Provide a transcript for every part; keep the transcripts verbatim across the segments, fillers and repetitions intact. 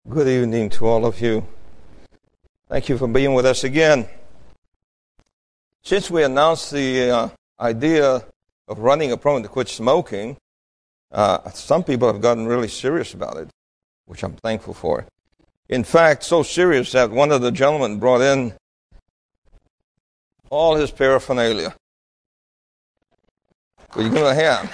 Good evening to all of you. Thank you for being with us again. Since we announced the uh, idea of running a program to quit smoking, uh, some people have gotten really serious about it, which I'm thankful for. In fact, so serious that one of the gentlemen brought in all his paraphernalia. Will you give him a hand?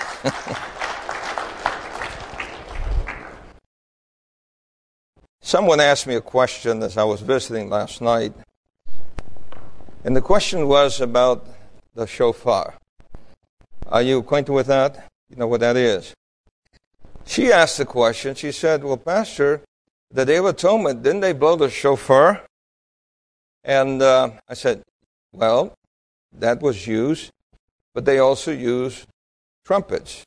Someone asked me a question as I was visiting last night, and the question was about the shofar. Are you acquainted with that? You know what that is? She asked the question, she said, well, Pastor, the Day of Atonement, didn't they blow the shofar? And uh, I said, well, that was used, but they also used trumpets.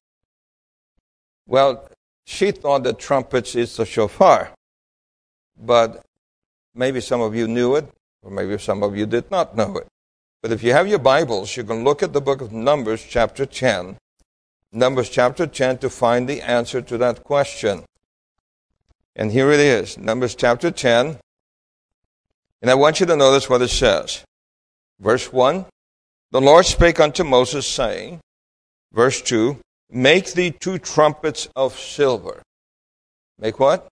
Well, she thought that trumpets is the shofar. But maybe some of you knew it, or maybe some of you did not know it. But if you have your Bibles, you can look at the book of Numbers, chapter ten. Numbers, chapter ten, to find the answer to that question. And here it is, Numbers, chapter ten. And I want you to notice what it says. Verse one, the Lord spake unto Moses, saying, verse two, make thee two trumpets of silver. Make what?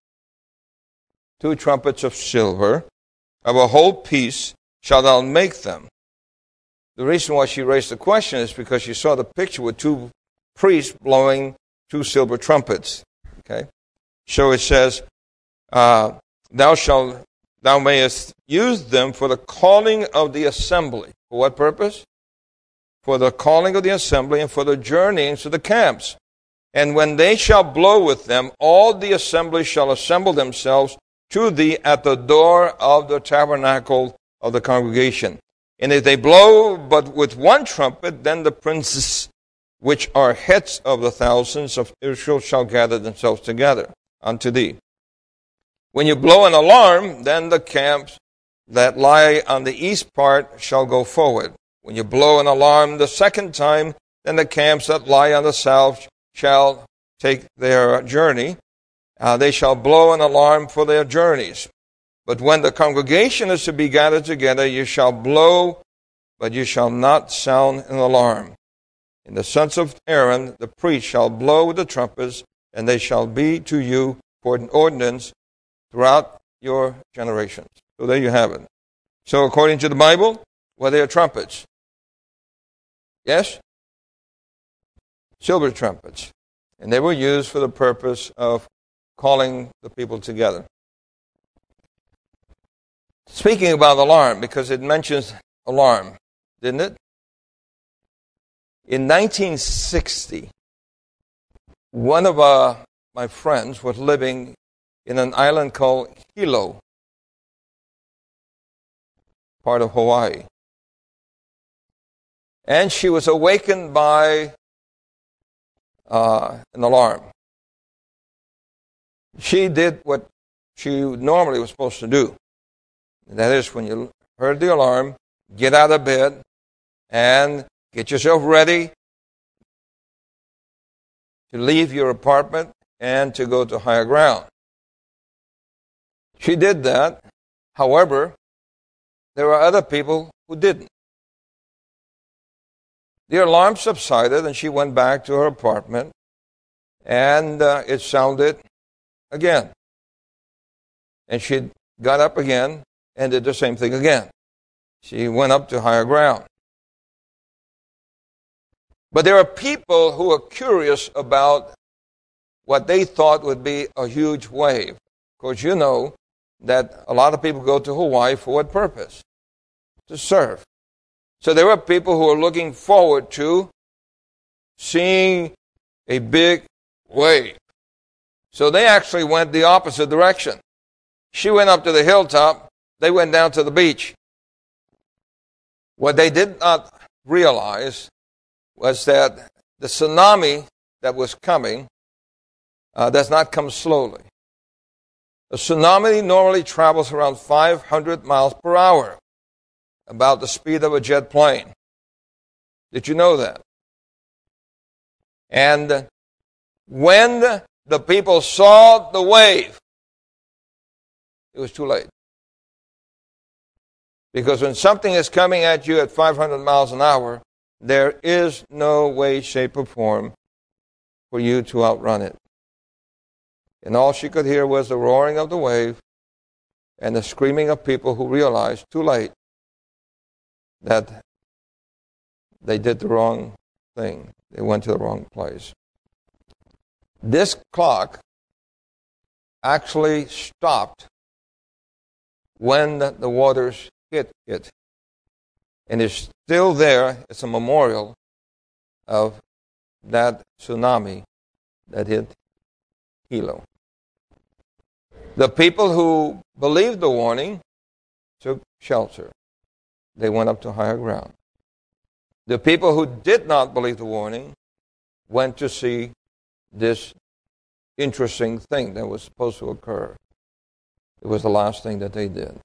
Two trumpets of silver, of a whole piece shalt thou make them. The reason why she raised the question is because she saw the picture with two priests blowing two silver trumpets. Okay, so it says, uh, "Thou shalt, thou mayest use them for the calling of the assembly." For what purpose? For the calling of the assembly and for the journeying to the camps. And when they shall blow with them, all the assembly shall assemble themselves to thee at the door of the tabernacle of the congregation. And if they blow but with one trumpet, then the princes which are heads of the thousands of Israel shall gather themselves together unto thee. When you blow an alarm, then the camps that lie on the east part shall go forward. When you blow an alarm the second time, then the camps that lie on the south shall take their journey. Uh, they shall blow an alarm for their journeys. But when the congregation is to be gathered together, you shall blow, but you shall not sound an alarm. And the sons of Aaron, the priest, shall blow with the trumpets, and they shall be to you for an ordinance throughout your generations. So there you have it. So according to the Bible, what are trumpets? Yes? Silver trumpets. And they were used for the purpose of calling the people together. Speaking about alarm, because it mentions alarm, didn't it? In nineteen sixty, one of uh, my friends was living in an island called Hilo, part of Hawaii. And she was awakened by uh, an alarm. She did what she normally was supposed to do. And that is, when you heard the alarm, get out of bed and get yourself ready to leave your apartment and to go to higher ground. She did that. However, there were other people who didn't. The alarm subsided and she went back to her apartment, and uh, it sounded again. And she got up again and did the same thing again. She went up to higher ground. But there are people who are curious about what they thought would be a huge wave. Of course, you know that a lot of people go to Hawaii for what purpose? To surf. So there were people who are looking forward to seeing a big wave. So they actually went the opposite direction. She went up to the hilltop. They went down to the beach. What they did not realize was that the tsunami that was coming uh, does not come slowly. A tsunami normally travels around five hundred miles per hour, about the speed of a jet plane. Did you know that? And when the people saw the wave, it was too late. Because when something is coming at you at five hundred miles an hour, there is no way, shape, or form for you to outrun it. And all she could hear was the roaring of the wave and the screaming of people who realized too late that they did the wrong thing. They went to the wrong place. This clock actually stopped when the, the waters hit it. And it's still there. It's a memorial of that tsunami that hit Hilo. The people who believed the warning took shelter. They went up to higher ground. The people who did not believe the warning went to see this interesting thing that was supposed to occur. It was the last thing that they did.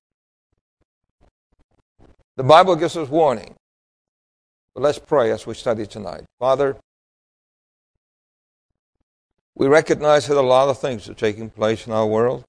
The Bible gives us warning. But let's pray as we study tonight. Father, we recognize that a lot of things are taking place in our world.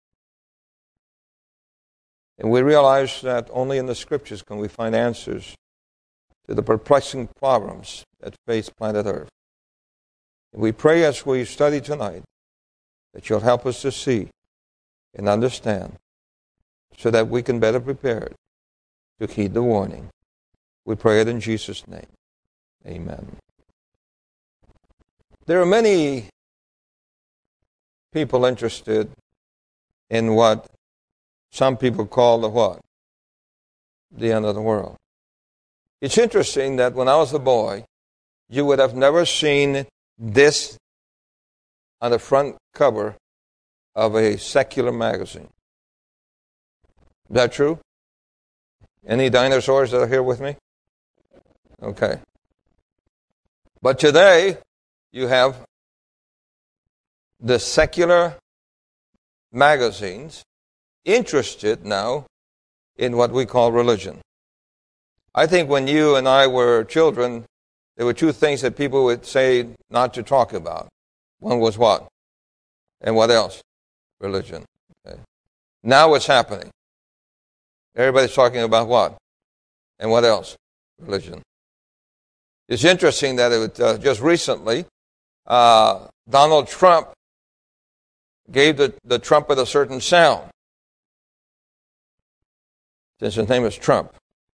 And we realize that only in the Scriptures can we find answers to the perplexing problems that face planet Earth. And we pray as we study tonight that you'll help us to see and understand so that we can better prepare to heed the warning. We pray it in Jesus' name. Amen. There are many people interested in what some people call the what? The end of the world. It's interesting that when I was a boy, you would have never seen this on the front cover of a secular magazine. Is that true? Any dinosaurs that are here with me? Okay. But today, you have the secular magazines interested now in what we call religion. I think when you and I were children, there were two things that people would say not to talk about. One was what? And what else? Religion. Okay. Now what's happening? Everybody's talking about what? And what else? Religion. It's interesting that it, uh, just recently, uh, Donald Trump gave the, the trumpet a certain sound, since his name is Trump.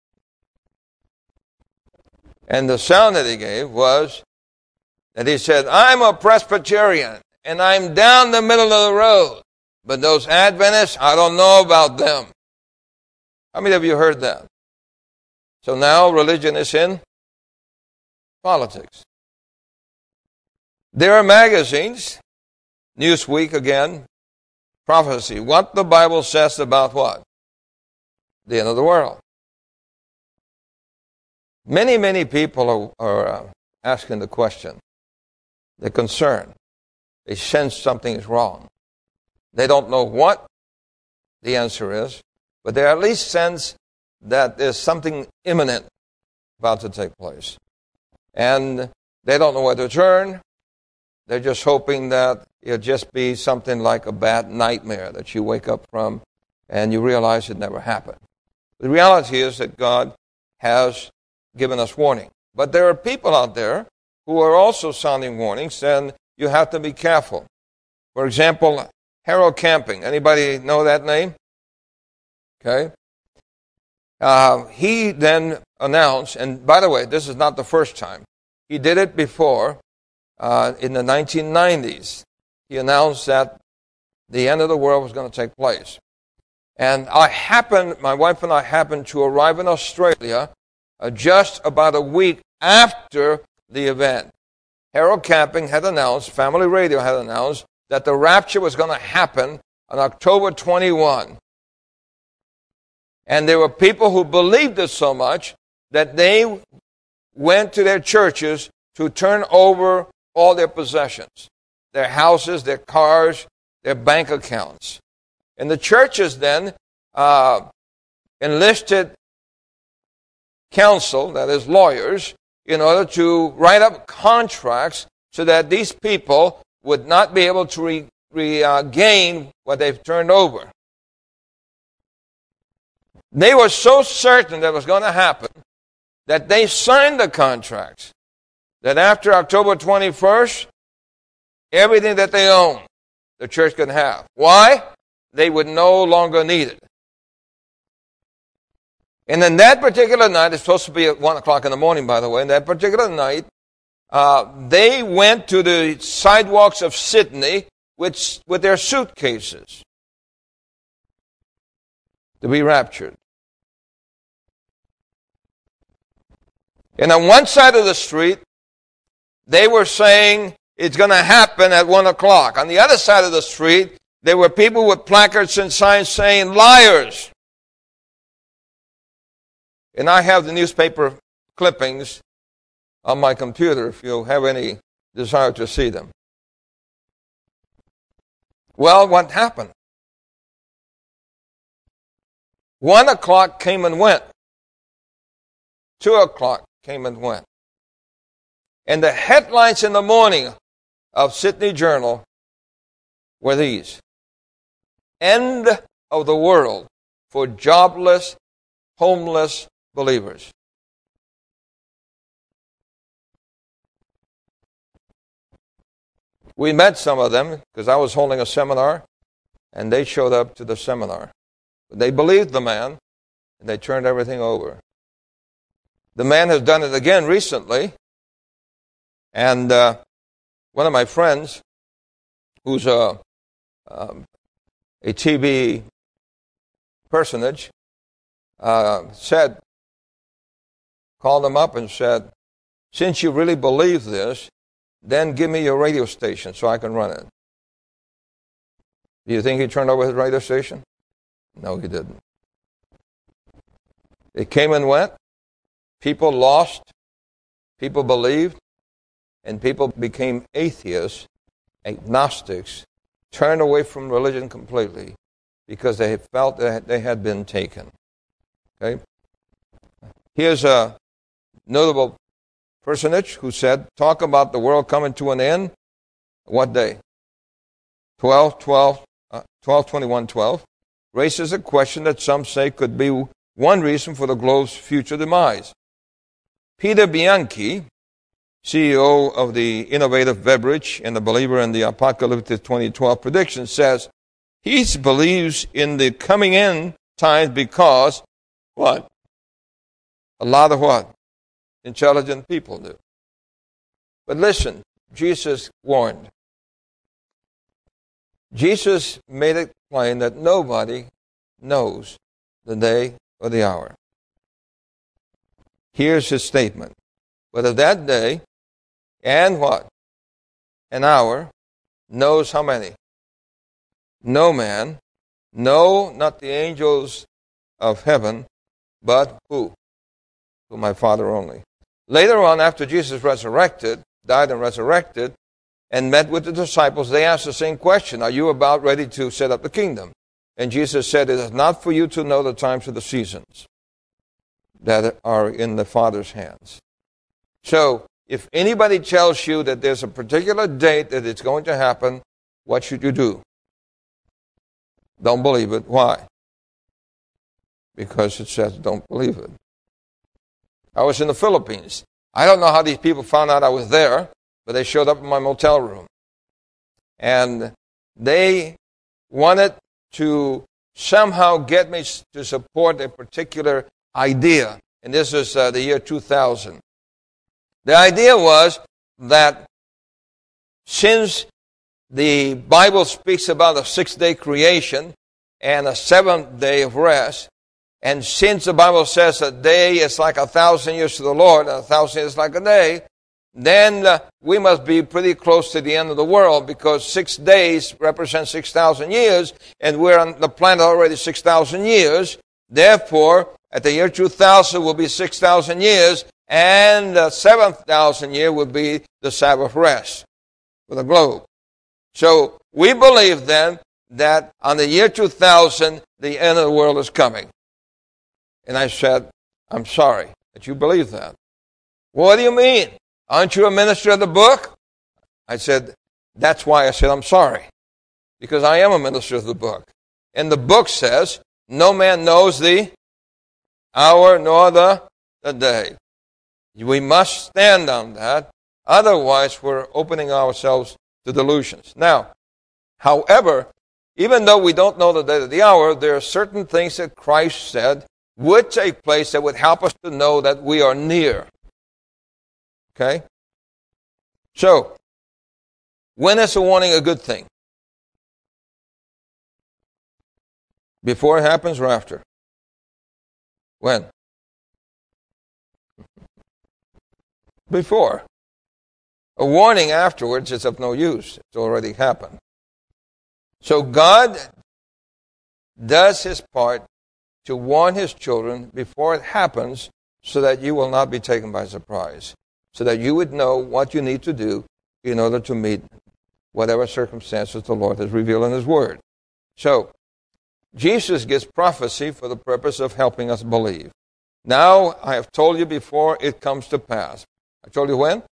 And the sound that he gave was that he said, I'm a Presbyterian, and I'm down the middle of the road. But those Adventists, I don't know about them. How many of you heard that? So now religion is in politics. There are magazines, Newsweek again, prophecy, what the Bible says about what? The end of the world. Many, many people are, are uh, asking the question. They're concerned. They sense something is wrong. They don't know what the answer is, but they at least sense that there's something imminent about to take place. And they don't know where to turn. They're just hoping that it'll just be something like a bad nightmare that you wake up from and you realize it never happened. The reality is that God has given us warning. But there are people out there who are also sounding warnings, and you have to be careful. For example, Harold Camping. Anybody know that name? Okay. Uh, he then announced, and by the way, this is not the first time. He did it before, uh, in the nineteen nineties. He announced that the end of the world was going to take place. And I happened, my wife and I happened to arrive in Australia uh, just about a week after the event. Harold Camping had announced, Family Radio had announced, that the rapture was going to happen on October twenty-first. And there were people who believed it so much that they went to their churches to turn over all their possessions, their houses, their cars, their bank accounts. And the churches then uh, enlisted counsel, that is lawyers, in order to write up contracts so that these people would not be able to re, regain uh, what they've turned over. They were so certain that it was going to happen that they signed the contracts that after October twenty-first, everything that they owned, the church could have. Why? They would no longer need it. And then that particular night, it's supposed to be at one o'clock in the morning, by the way, and that particular night, uh, they went to the sidewalks of Sydney with, with their suitcases to be raptured. And on one side of the street, they were saying it's going to happen at one o'clock. On the other side of the street, there were people with placards and signs saying, liars. And I have the newspaper clippings on my computer if you have any desire to see them. Well, what happened? One o'clock came and went. Two o'clock came and went. And the headlines in the morning of Sydney Journal were these: End of the world for jobless, homeless believers. We met some of them because I was holding a seminar, and they showed up to the seminar. They believed the man, and they turned everything over. The man has done it again recently, and uh, one of my friends, who's a, um, a T V personage, uh, said, called him up and said, since you really believe this, then give me your radio station so I can run it. Do you think he turned over his radio station? No, he didn't. It came and went. People lost. People believed. And people became atheists, agnostics, turned away from religion completely because they felt that they had been taken. Okay? Here's a notable personage who said, talk about the world coming to an end. What day? twelve, twelve, uh, twelve, twenty-one, twelve. Raises a question that some say could be one reason for the globe's future demise. Peter Bianchi, C E O of the innovative beverage and a believer in the apocalyptic twenty twelve prediction, says he believes in the coming end times because, what? A lot of what? Intelligent people do. But listen, Jesus warned. Jesus made it plain that nobody knows the day or the hour. Here's his statement. But of that day and what? An hour knows how many? No man, no, not the angels of heaven, but who? To my Father only. Later on, after Jesus resurrected, died and resurrected, and met with the disciples, they asked the same question, are you about ready to set up the kingdom? And Jesus said, it is not for you to know the times of the seasons that are in the Father's hands. So, if anybody tells you that there's a particular date that it's going to happen, what should you do? Don't believe it. Why? Because it says don't believe it. I was in the Philippines. I don't know how these people found out I was there, but they showed up in my motel room. And they wanted to somehow get me to support a particular idea. And this was uh, the year two thousand. The idea was that since the Bible speaks about a six-day creation and a seventh day of rest, and since the Bible says a day is like a thousand years to the Lord, and a thousand years like a day, then uh, we must be pretty close to the end of the world because six days represent six thousand years, and we're on the planet already six thousand years. Therefore, at the year two thousand will be six thousand years, and the seventh thousand year will be the Sabbath rest for the globe. So we believe then that on the year two thousand, the end of the world is coming. And I said, I'm sorry that you believe that. What do you mean? Aren't you a minister of the book? I said, that's why I said I'm sorry. Because I am a minister of the book. And the book says, no man knows the hour nor the, the day. We must stand on that. Otherwise, we're opening ourselves to delusions. Now, however, even though we don't know the day or the hour, there are certain things that Christ said would take place that would help us to know that we are near. Okay? So, when is a warning a good thing? Before it happens or after? When? Before. A warning afterwards is of no use. It's already happened. So God does His part to warn His children before it happens so that you will not be taken by surprise. So that you would know what you need to do in order to meet whatever circumstances the Lord has revealed in His Word. So, Jesus gives prophecy for the purpose of helping us believe. Now, I have told you before it comes to pass. I told you when?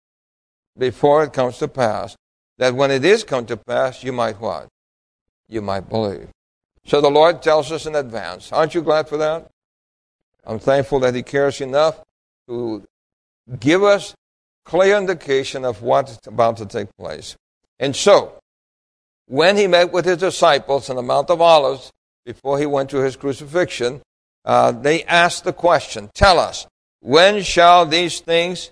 Before it comes to pass. That when it is come to pass, you might what? You might believe. So the Lord tells us in advance. Aren't you glad for that? I'm thankful that He cares enough to give us clear indication of what's about to take place. And so, when He met with His disciples on the Mount of Olives, before He went to His crucifixion, uh, they asked the question, tell us, when shall these things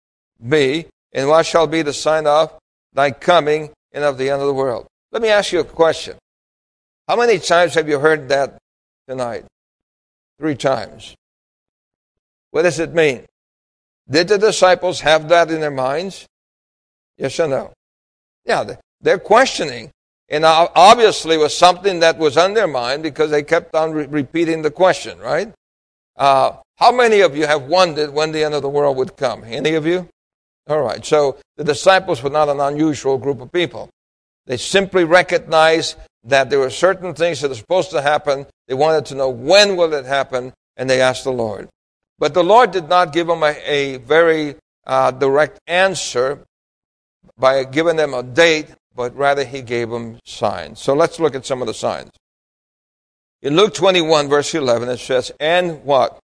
be, and what shall be the sign of thy coming and of the end of the world? Let me ask you a question. How many times have you heard that tonight? Three times. What does it mean? Did the disciples have that in their minds? Yes or no? Yeah, they're questioning. And obviously it was something that was on their mind because they kept on re- repeating the question, right? Uh, how many of you have wondered when the end of the world would come? Any of you? All right, so the disciples were not an unusual group of people. They simply recognized that there were certain things that are supposed to happen. They wanted to know when will it happen, and they asked the Lord. But the Lord did not give them a, a very uh, direct answer by giving them a date, but rather He gave them signs. So let's look at some of the signs. In Luke twenty-one, verse eleven, it says, and what?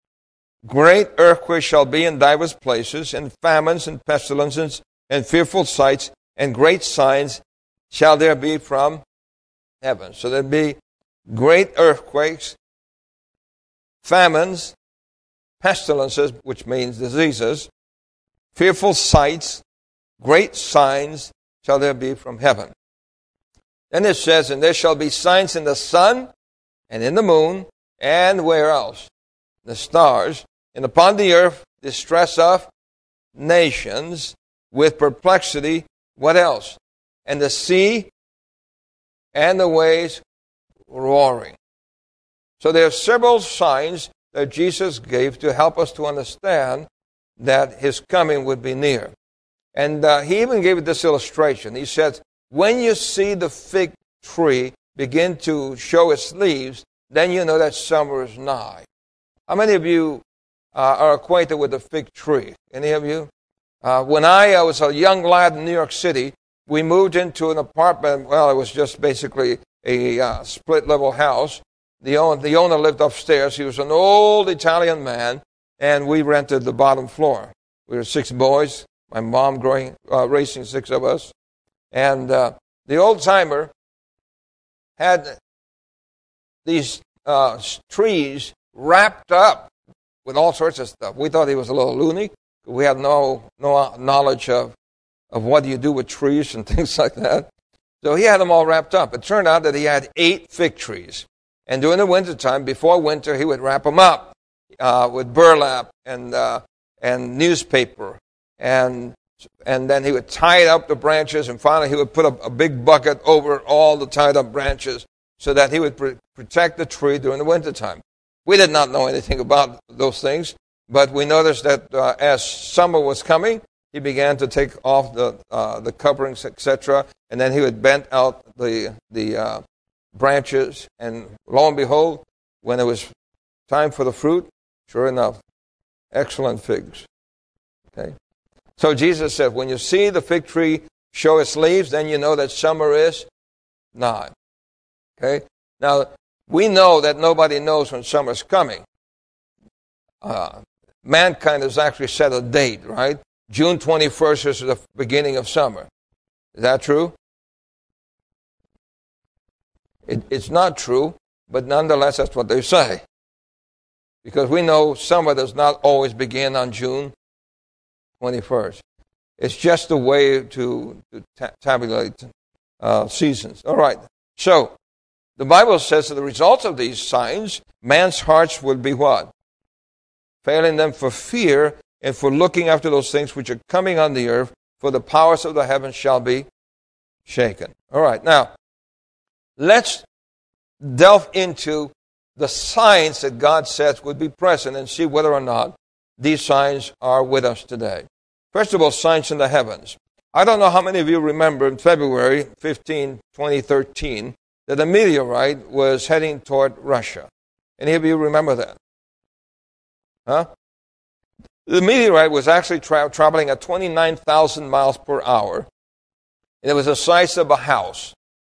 Great earthquakes shall be in divers places, and famines and pestilences, and fearful sights, and great signs shall there be from heaven. So there'll be great earthquakes, famines, pestilences, which means diseases, fearful sights, great signs shall there be from heaven. Then it says, and there shall be signs in the sun, and in the moon, and where else? The stars, and upon the earth distress of nations, with perplexity, what else? And the sea and the waves roaring. So there are several signs that Jesus gave to help us to understand that His coming would be near. And uh, He even gave this illustration. He said, when you see the fig tree begin to show its leaves, then you know that summer is nigh. How many of you uh, are acquainted with the fig tree? Any of you? Uh, when I, I was a young lad in New York City, we moved into an apartment. Well, it was just basically a uh, split-level house. The owner, the owner lived upstairs. He was an old Italian man, and we rented the bottom floor. We were six boys, my mom growing, uh, raising six of us. And uh, the old-timer had these uh, trees wrapped up with all sorts of stuff. We thought he was a little loony. We had no no knowledge of, of what do you do with trees and things like that. So he had them all wrapped up. It turned out that he had eight fig trees. And during the wintertime, before winter, he would wrap them up uh, with burlap and uh, and newspaper. And and then he would tie up the branches, and finally he would put a, a big bucket over all the tied up branches so that he would pr- protect the tree during the wintertime. We did not know anything about those things, but we noticed that uh, as summer was coming, he began to take off the uh, the coverings, et cetera, and then he would bend out the the uh, branches, and lo and behold, when it was time for the fruit, sure enough, excellent figs. Okay, so Jesus said, when you see the fig tree show its leaves, then you know that summer is nigh. Okay, now we know that nobody knows when summer's coming. uh, mankind has actually set a date, right? June twenty-first is the beginning of summer. Is that true? It, it's not true, but nonetheless, that's what they say. Because we know summer does not always begin on June twenty-first. It's just a way to, to ta- tabulate uh, seasons. All right. So, the Bible says that the results of these signs, man's hearts will be what? Failing them for fear and for looking after those things which are coming on the earth, for the powers of the heavens shall be shaken. All right. Now, let's delve into the signs that God says would be present and see whether or not these signs are with us today. First of all, signs in the heavens. I don't know how many of you remember in February fifteenth, twenty thirteen, that a meteorite was heading toward Russia. Any of you remember that? Huh? The meteorite was actually tra- traveling at twenty-nine thousand miles per hour. And it was the size of a house.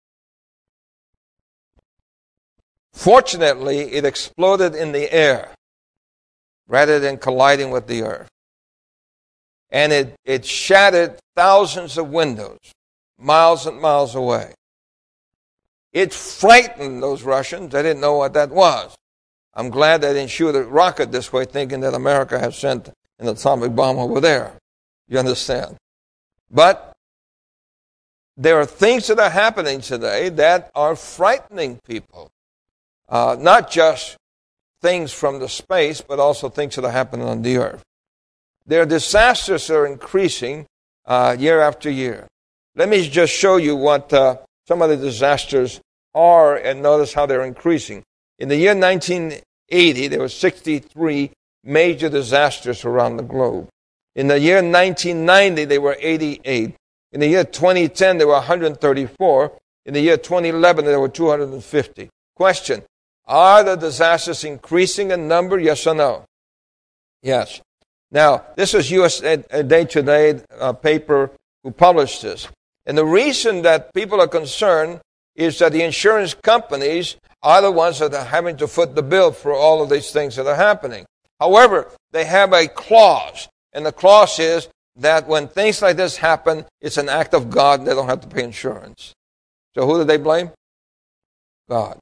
Fortunately, it exploded in the air rather than colliding with the earth. And it, it shattered thousands of windows, miles and miles away. It frightened those Russians. They didn't know what that was. I'm glad they didn't shoot a rocket this way, thinking that America had sent an atomic bomb over there. You understand? But there are things that are happening today that are frightening people. Uh, not just things from the space, but also things that are happening on the earth. Their disasters are increasing uh, year after year. Let me just show you what uh, some of the disasters are, and notice how they're increasing. In the year nineteen eighty, there were sixty-three major disasters around the globe. In the year nineteen ninety, there were eighty-eight. In the year twenty ten, there were one hundred thirty-four. In the year twenty eleven, there were two hundred fifty. Question: are the disasters increasing in number? Yes or no? Yes. Now, this is U S A Today uh, paper who published this. And the reason that people are concerned is that the insurance companies are the ones that are having to foot the bill for all of these things that are happening. However, they have a clause, and the clause is that when things like this happen, it's an act of God and they don't have to pay insurance. So who do they blame? God.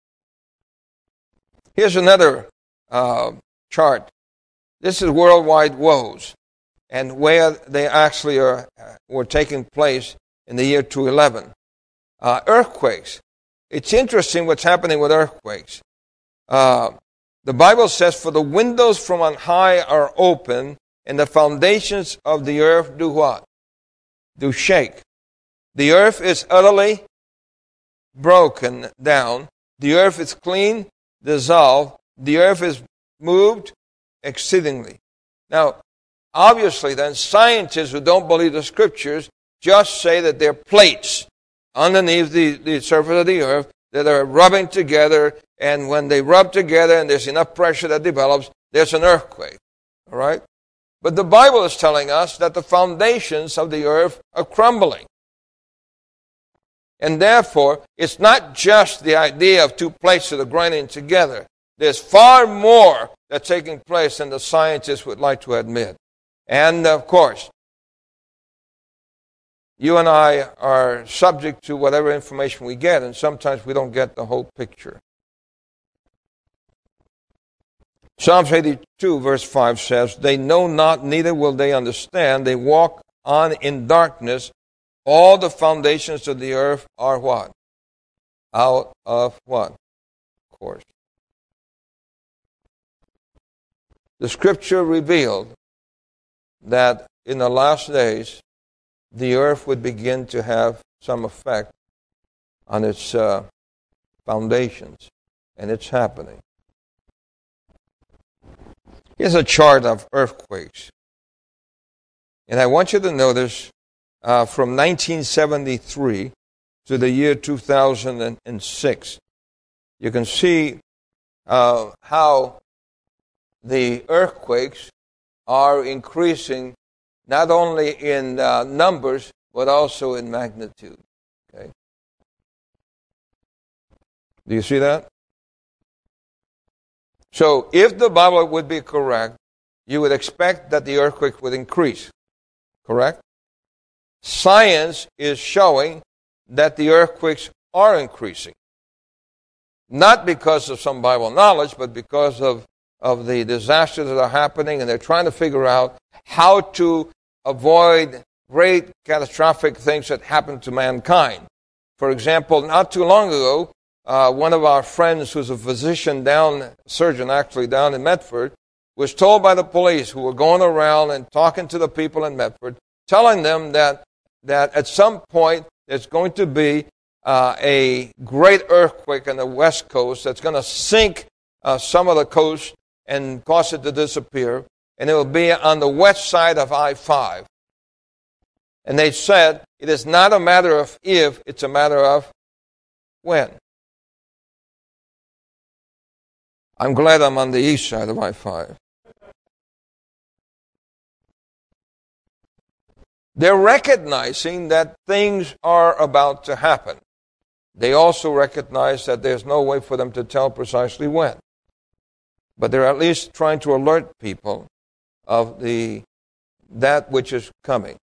Here's another uh, chart. This is worldwide woes, and where they actually are were taking place in the year two eleven. Uh, earthquakes. It's interesting what's happening with earthquakes. Uh, the Bible says, "For the windows from on high are open, and the foundations of the earth do what? Do shake." The earth is utterly broken down. The earth is clean, dissolved. The earth is moved exceedingly. Now, obviously then, scientists who don't believe the scriptures just say that there are plates underneath the, the surface of the earth that are rubbing together, and when they rub together and there's enough pressure that develops, there's an earthquake. All right? But the Bible is telling us that the foundations of the earth are crumbling. And therefore, it's not just the idea of two plates that are grinding together. There's far more that's taking place than the scientists would like to admit. And, of course, you and I are subject to whatever information we get, and sometimes we don't get the whole picture. Psalms eighty-two, verse five says, "They know not, neither will they understand. They walk on in darkness. All the foundations of the earth are" what? Out of what? Of course. The scripture revealed that in the last days, the earth would begin to have some effect on its uh, foundations, and it's happening. Here's a chart of earthquakes. And I want you to notice uh, from nineteen seventy-three to the year two thousand six, you can see uh, how the earthquakes are increasing not only in uh, numbers, but also in magnitude. Okay? Do you see that? So if the Bible would be correct, you would expect that the earthquake would increase. Correct? Science is showing that the earthquakes are increasing. Not because of some Bible knowledge, but because of, of the disasters that are happening, and they're trying to figure out how to avoid great catastrophic things that happen to mankind. For example, not too long ago, uh, one of our friends who's a physician down, surgeon actually down in Medford, was told by the police who were going around and talking to the people in Medford, telling them that, that at some point there's going to be uh, a great earthquake on the west coast that's going to sink uh, some of the coast and cause it to disappear, and it will be on the west side of I five. And they said, it is not a matter of if, it's a matter of when. I'm glad I'm on the east side of I five. They're recognizing that things are about to happen. They also recognize that there's no way for them to tell precisely when. But they're at least trying to alert people of the that which is coming.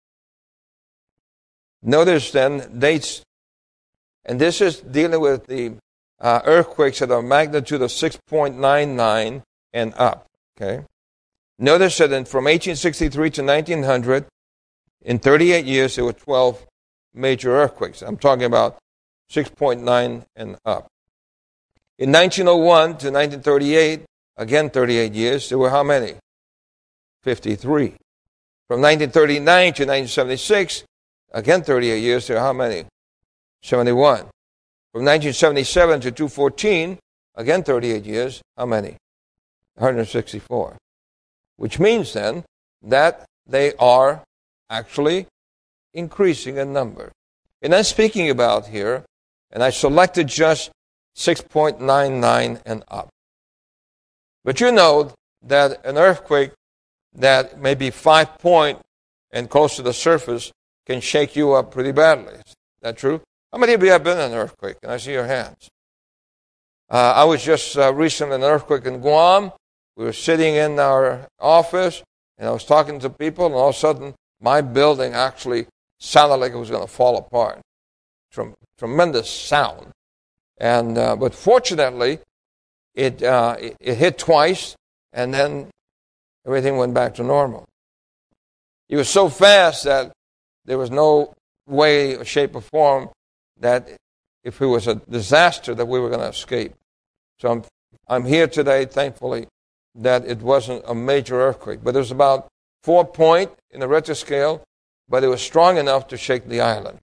Notice then dates, and this is dealing with the uh, earthquakes at a magnitude of six point nine nine and up. Okay. Notice that in, from eighteen sixty-three to nineteen hundred, in thirty-eight years, there were twelve major earthquakes. I'm talking about six point nine and up. In nineteen oh one to nineteen thirty-eight, again thirty-eight years, there were how many? fifty-three. From nineteen thirty-nine to nineteen seventy-six, again thirty-eight years, there are how many? seventy-one. From nineteen seventy-seven to two thousand fourteen, again thirty-eight years, how many? one hundred sixty-four. Which means then that they are actually increasing in number. And I'm speaking about here, and I selected just six point nine nine and up. But you know that an earthquake that may be five point and close to the surface can shake you up pretty badly. Is that true? How many of you have been in an earthquake? Can I see your hands? Uh, I was just uh, recently in an earthquake in Guam. We were sitting in our office, and I was talking to people, and all of a sudden, my building actually sounded like it was going to fall apart. Trem- tremendous sound. And uh, but fortunately, it, uh, it it hit twice, and then everything went back to normal. It was so fast that there was no way, or shape, or form that if it was a disaster that we were going to escape. So I'm I'm here today, thankfully, that it wasn't a major earthquake. But it was about four point in the Richter scale, but it was strong enough to shake the island.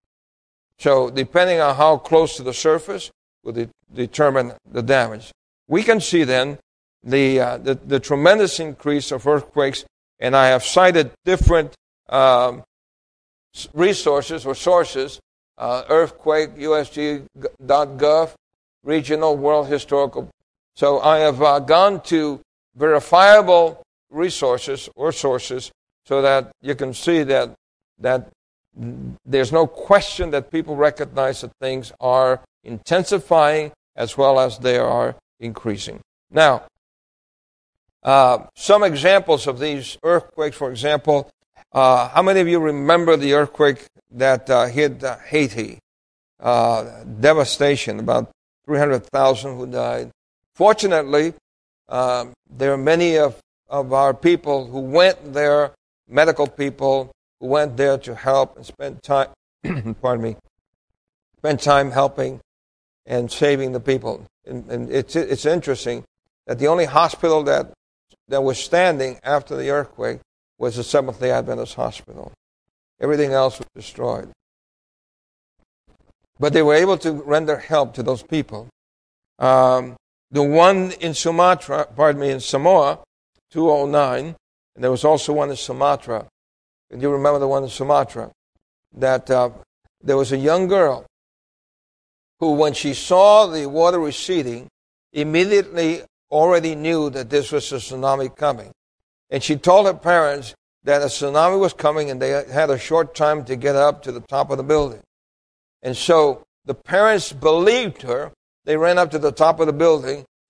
So depending on how close to the surface will de- determine the damage. We can see then the, uh, the the tremendous increase of earthquakes, and I have cited different um, resources or sources, uh, earthquake, U S G dot gov, regional world historical. So I have uh, gone to verifiable resources or sources so that you can see that that there's no question that people recognize that things are intensifying as well as they are increasing. Now, uh, some examples of these earthquakes, for example, uh, how many of you remember the earthquake that uh, hit uh, Haiti? Uh, devastation, about three hundred thousand who died. Fortunately, uh, there are many of, of our people who went there, medical people who went there to help and spend time, pardon me, spend time helping and saving the people. And, and it's it's interesting that the only hospital that that was standing after the earthquake was the Seventh-day Adventist Hospital. Everything else was destroyed. But they were able to render help to those people. Um, the one in Sumatra, pardon me, in Samoa, two oh nine, and there was also one in Sumatra. And you remember the one in Sumatra? That uh, there was a young girl who, when she saw the water receding, immediately already knew that this was a tsunami coming. And she told her parents that a tsunami was coming and they had a short time to get up to the top of the building. And so the parents believed her. They ran up to the top of the building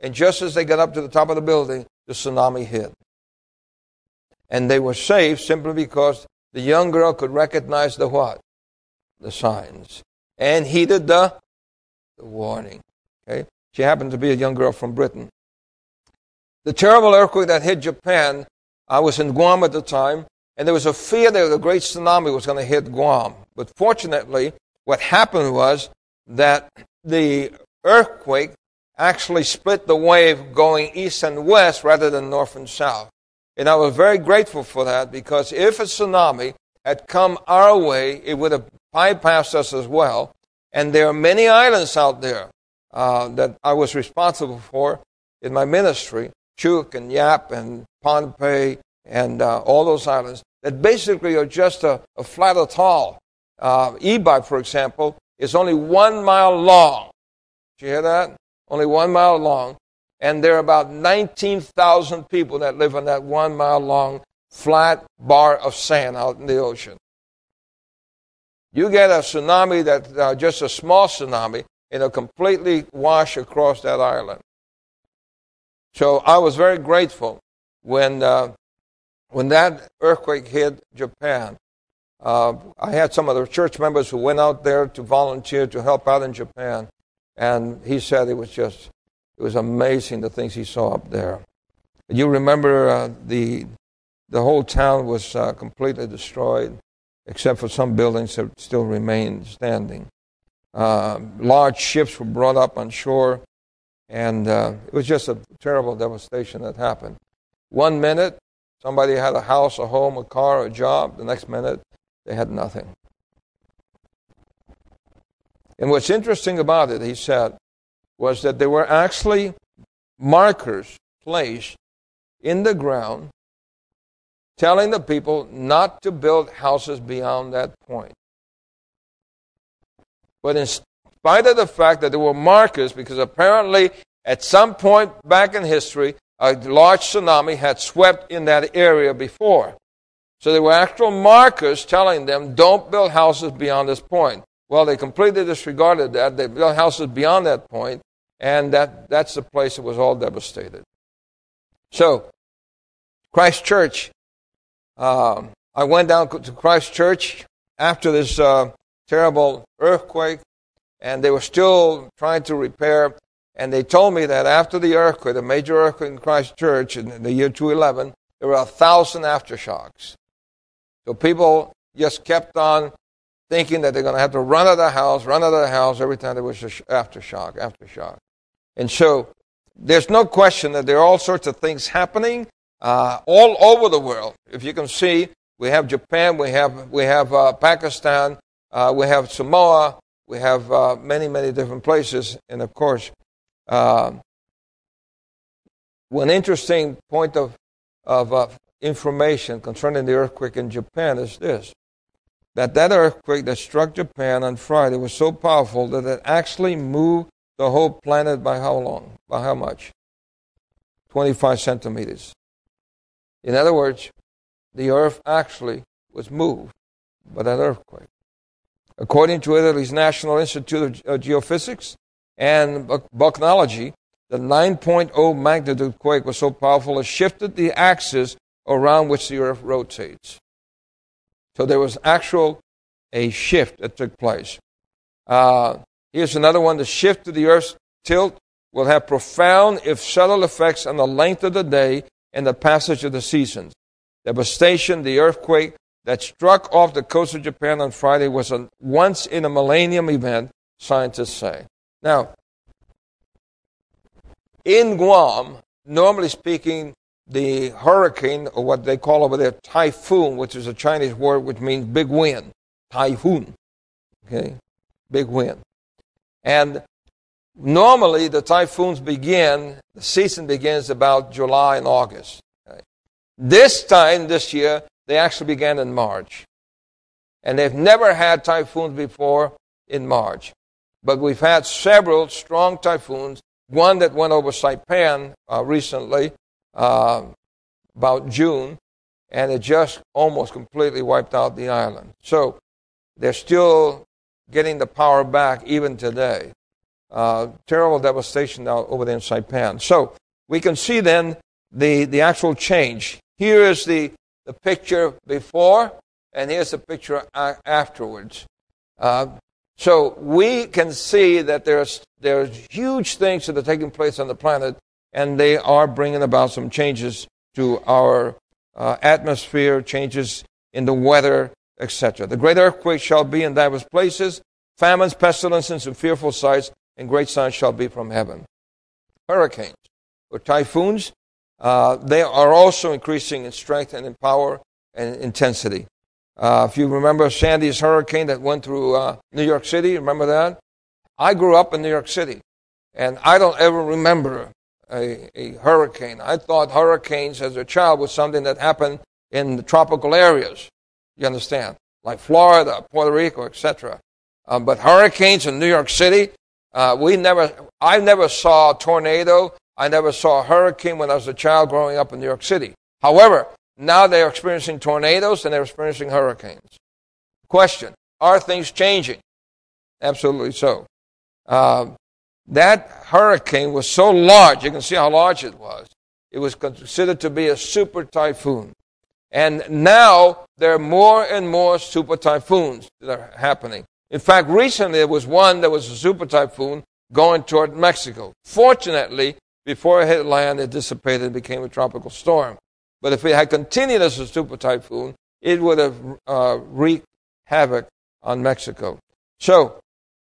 And just as they got up to the top of the building, the tsunami hit. And they were saved simply because the young girl could recognize the what? The signs. And heeded the, the warning. Okay? She happened to be a young girl from Britain. The terrible earthquake that hit Japan, I was in Guam at the time, and there was a fear that a great tsunami was going to hit Guam. But fortunately, what happened was that the earthquake actually split the wave going east and west rather than north and south. And I was very grateful for that, because if a tsunami had come our way, it would have bypassed us as well. And there are many islands out there uh, that I was responsible for in my ministry, Chuuk and Yap and Pohnpei and uh, all those islands, that basically are just a, a flat atoll. Uh, Ebi, for example, is only one mile long. Did you hear that? Only one mile long. And there are about nineteen thousand people that live on that one mile long flat bar of sand out in the ocean. You get a tsunami that uh, just a small tsunami, and it'll completely wash across that island. So I was very grateful when uh, when that earthquake hit Japan. Uh, I had some of the church members who went out there to volunteer to help out in Japan, and he said it was just it was amazing the things he saw up there. You remember uh, the the whole town was uh, completely destroyed, except for some buildings that still remained standing. Uh, large ships were brought up on shore, and uh, it was just a terrible devastation that happened. One minute, somebody had a house, a home, a car, a job. The next minute, they had nothing. And what's interesting about it, he said, was that there were actually markers placed in the ground telling the people not to build houses beyond that point. But in spite of the fact that there were markers, because apparently at some point back in history, a large tsunami had swept in that area before. So there were actual markers telling them, don't build houses beyond this point. Well, they completely disregarded that. They built houses beyond that point, and that, that's the place that was all devastated. So, Christ Church, uh, I went down to Christ Church after this uh, terrible earthquake, and they were still trying to repair. And they told me that after the earthquake, the major earthquake in Christ Church in the year two eleven, there were a thousand aftershocks. So people just kept on thinking that they're going to have to run out of the house, run out of the house every time there was an aftershock, aftershock. And so there's no question that there are all sorts of things happening uh, all over the world. If you can see, we have Japan, we have we have uh, Pakistan, uh, we have Samoa, we have uh, many, many different places. And of course, uh, one interesting point of, of uh, information concerning the earthquake in Japan is this, that that earthquake that struck Japan on Friday was so powerful that it actually moved the whole planet by how long? By how much? twenty-five centimeters. In other words, the earth actually was moved by that earthquake. According to Italy's National Institute of Geophysics and Volcanology, the nine point oh magnitude quake was so powerful it shifted the axis around which the earth rotates. So there was actual a shift that took place. Uh, here's another one. The shift to the earth's tilt will have profound, if subtle, effects on the length of the day and the passage of the seasons. Devastation, the earthquake that struck off the coast of Japan on Friday was a once-in-a-millennium event, scientists say. Now, in Guam, normally speaking, the hurricane, or what they call over there, typhoon, which is a Chinese word which means big wind, typhoon, okay, big wind. And normally the typhoons begin, the season begins about July and August. Okay. This time, this year, they actually began in March. And they've never had typhoons before in March. But we've had several strong typhoons, one that went over Saipan uh, recently, uh, about June, and it just almost completely wiped out the island. So they're still getting the power back even today. Uh, terrible devastation now over there in Saipan. So we can see then the, the actual change. Here is the, the picture before, and here's the picture a- afterwards. Uh, so we can see that there's there's huge things that are taking place on the planet, and they are bringing about some changes to our uh, atmosphere, changes in the weather, et cetera. The great earthquake shall be in diverse places, famines, pestilences, and fearful sights, and great signs shall be from heaven. Hurricanes or typhoons, uh, they are also increasing in strength and in power and intensity. Uh, if you remember Sandy's hurricane that went through uh, New York City, remember that? I grew up in New York City, and I don't ever remember a, a hurricane. I thought hurricanes as a child was something that happened in the tropical areas, you understand, like Florida, Puerto Rico, et cetera. Um, but hurricanes in New York City, Uh, we never, I never saw a tornado. I never saw a hurricane when I was a child growing up in New York City. However, now they're experiencing tornadoes and they're experiencing hurricanes. Question, are things changing? Absolutely so. Uh, that hurricane was so large, you can see how large it was. It was considered to be a super typhoon. And now there are more and more super typhoons that are happening. In fact, recently there was one that was a super typhoon going toward Mexico. Fortunately, before it hit land, it dissipated and became a tropical storm. But if it had continued as a super typhoon, it would have uh, wreaked havoc on Mexico. So,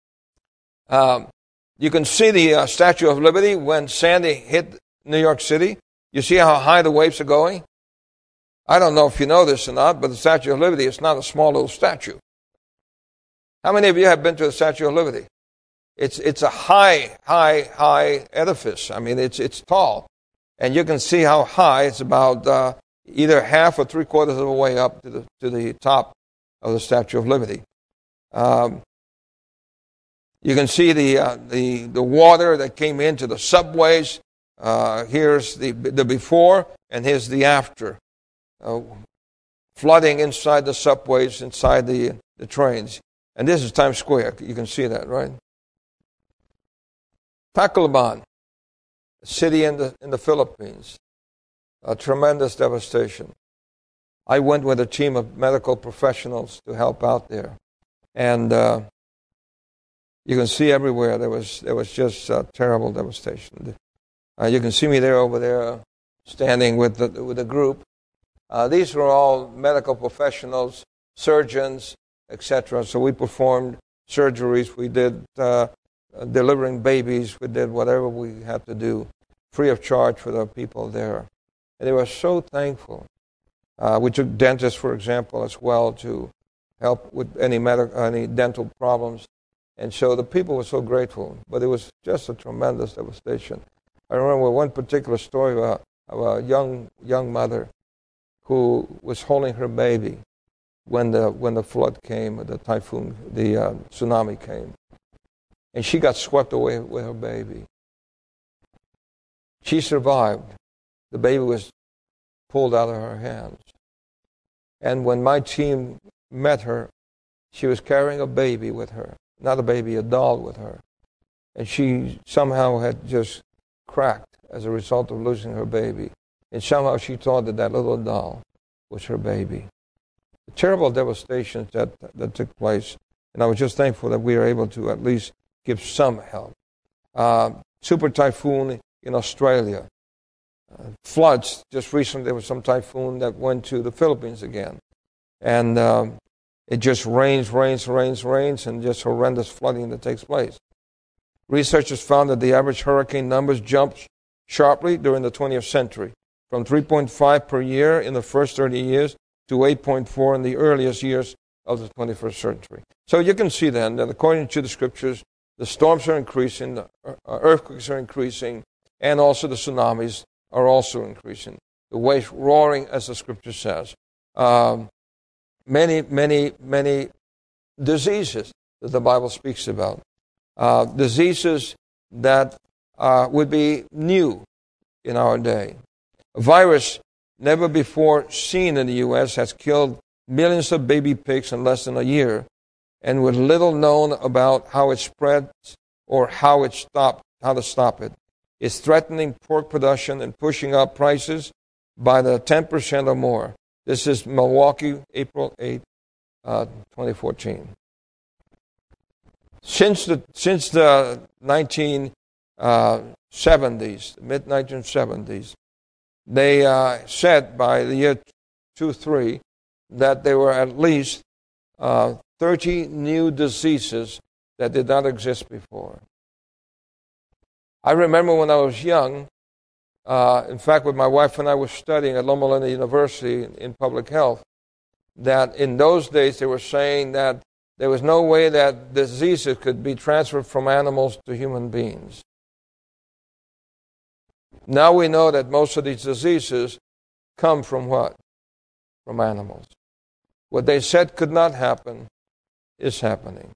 um, you can see the uh, Statue of Liberty when Sandy hit New York City. You see how high the waves are going? I don't know if you know this or not, but the Statue of Liberty is not a small little statue. How many of you have been to the Statue of Liberty? It's it's a high, high, high edifice. I mean, it's it's tall. And you can see how high. It's about uh, either half or three quarters of the way up to the to the top of the Statue of Liberty. Um, you can see the uh, the the water that came into the subways. Uh, here's the the before, and here's the after. Uh, flooding inside the subways, inside the the trains. And this is Times Square. You can see that, right? Tacloban, a city in the in the Philippines. A tremendous devastation. I went with a team of medical professionals to help out there. And uh, you can see everywhere there was there was just uh, terrible devastation. Uh, you can see me there over there standing with the, with a group. Uh, these were all medical professionals, surgeons, et cetera. So we performed surgeries, we did uh, delivering babies, we did whatever we had to do, free of charge for the people there. And they were so thankful. Uh, we took dentists, for example, as well to help with any medical, any dental problems. And so the people were so grateful. But it was just a tremendous devastation. I remember one particular story about, of a young young mother who was holding her baby when the when the flood came, the typhoon, the uh, tsunami came. And she got swept away with her baby. She survived. The baby was pulled out of her hands. And when my team met her, she was carrying a baby with her. Not a baby, a doll with her. And she somehow had just cracked as a result of losing her baby. And somehow she thought that that little doll was her baby. The terrible devastations that, that took place. And I was just thankful that we were able to at least give some help. Uh, super typhoon in Australia. Uh, floods. Just recently there was some typhoon that went to the Philippines again. And um, it just rains, rains, rains, rains, and just horrendous flooding that takes place. Researchers found that the average hurricane numbers jumped sharply during the twentieth century, from three point five per year in the first thirty years to eight point four in the earliest years of the twenty-first century. So you can see then that according to the scriptures, the storms are increasing, the earthquakes are increasing, and also the tsunamis are also increasing. The waves roaring, as the scripture says. Um, many, many, many diseases that the Bible speaks about. Uh, diseases that uh, would be new in our day. A virus never before seen in the U S has killed millions of baby pigs in less than a year, and with little known about how it spreads or how it stopped, how to stop it. It's threatening pork production and pushing up prices by the ten percent or more. This is Milwaukee, April eighth, uh, twenty fourteen. Since the since the nineteen seventies, mid nineteen seventies, they uh, said by the year two three that there were at least uh, thirty new diseases that did not exist before. I remember when I was young, uh, in fact, when my wife and I were studying at Loma Linda University in public health, that in those days they were saying that there was no way that diseases could be transferred from animals to human beings. Now we know that most of these diseases come from what? From animals. What they said could not happen is happening.